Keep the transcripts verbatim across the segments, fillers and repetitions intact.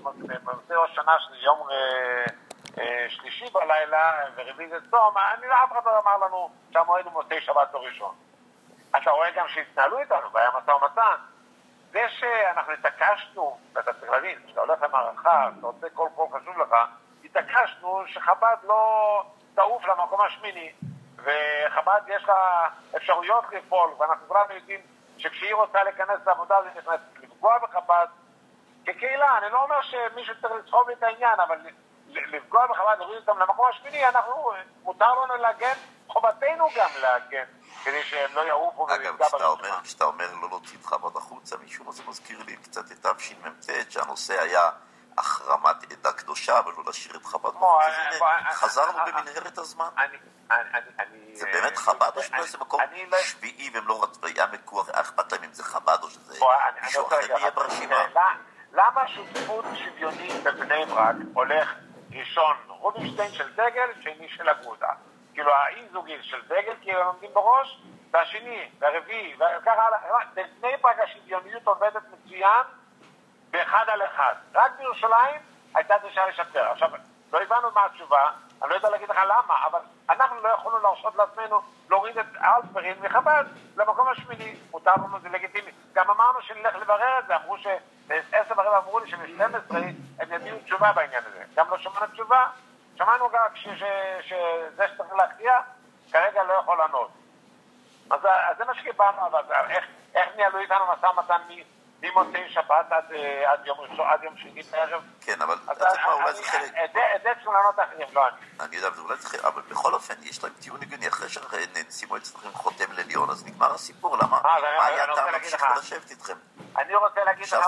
במוצאי ראש שנה שזה יום שלישי בלילה ורביעי זה צום, אני לא אף אחד לא אמר לנו שהמועד הוא מוצאי שבת או ראשון. אתה רואה גם שהתנהלו איתנו, והיה משא ומתן. זה שאנחנו התעקשנו, ואתה צריך להבין, כשאתה הולך למערכה, אתה רוצה כל כל חשוב לך, התעקשנו שחב"ד לא תעוף למקום השמיני, וחב"ד יש לה אפשרויות לפעול, ואנחנו כולנו יודעים שכשהיא רוצה להיכנס לעבודה, זה נכנס לפגוע בחב"ד כקהילה. אני לא אומר שמישהו צריך לסחוב את העניין, אבל לפגוע בחב"ד, להוריד אותם למקום השמיני, אנחנו, מותר לנו להגן, חובתנו גם להגן, כדי שהם לא יעופו אגב, כשאתה אומר, כשאתה אומר לא להוציא את חב"ד החוצה, משום זה מזכיר לי קצת את תשמ"ט, שהנושא היה החרמת עדה קדושה, ולא להשאיר את חב"ד בחוץ. אז הנה, חזרנו במנהרת הזמן. זה באמת חב"ד או שזה מקום שביעי והם לא רצו, היה מקוח, אכפת להם אם זה חב"ד או שזה מישהו אחר יהיה ברשימה. למה שותפות שוויונית בבני ברק הולך ראשון רובינשטיין של דגל, שני של אגודה? כאילו האי זוגי של דגל, כי הם עומדים בראש, והשני, והרביעי, וככה הלאה. בבני ברק השוויוניות עובדת מצוין באחד על אחד. רק בירושלים הייתה דרישה לשפר. עכשיו, לא הבנו מה התשובה, אני לא יודע להגיד לך למה, אבל אנחנו לא יכולנו להרשות לעצמנו להוריד את אלפרין מחב"ד למקום השמיני. מותר לנו, זה לגיטימי. גם אמרנו שנלך לברר את זה, אמרו ש-עשר ורבע אמרו לי שב-שתים עשרה הם יביאו תשובה בעניין הזה. גם לא שמענו תשובה, שמענו גם שזה שצריך להכריע, כרגע לא יכול לענות. אז זה מה שקיבלנו, אבל איך ניהלו איתנו משא ומתן ממוצאי שבת עד יום שני בערב? כן, אבל אתה צריך מה, אולי זה חלק... את זה צריכים לענות אחרים, לא אני. אני יודע, אבל אולי זה חלק, אבל בכל אופן, יש להם טיעון הגיוני, אחרי שנשיא מועצת לכם חותם לליון, אז נגמר הסיפור, למה? מה היה טעם להמשיך ולשבת איתכם? אני רוצה להגיד לך,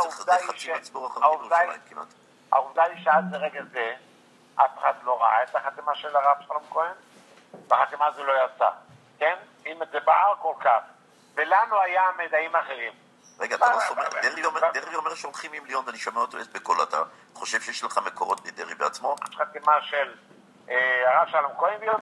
העובדה היא שעד לרגע זה, אף אחד לא ראה את החתימה של הרב שלום כהן, והחתימה הזו לא יצא, כן? אם זה בער כל כך, ולנו היה מידעים אחרים. רגע, אתה לא שומע, דרעי אומר שהולכים עם ליון, ואני שומע אותו בקול, אתה חושב שיש לך מקורות מדרעי בעצמו? חתימה של הרב שלום כהן,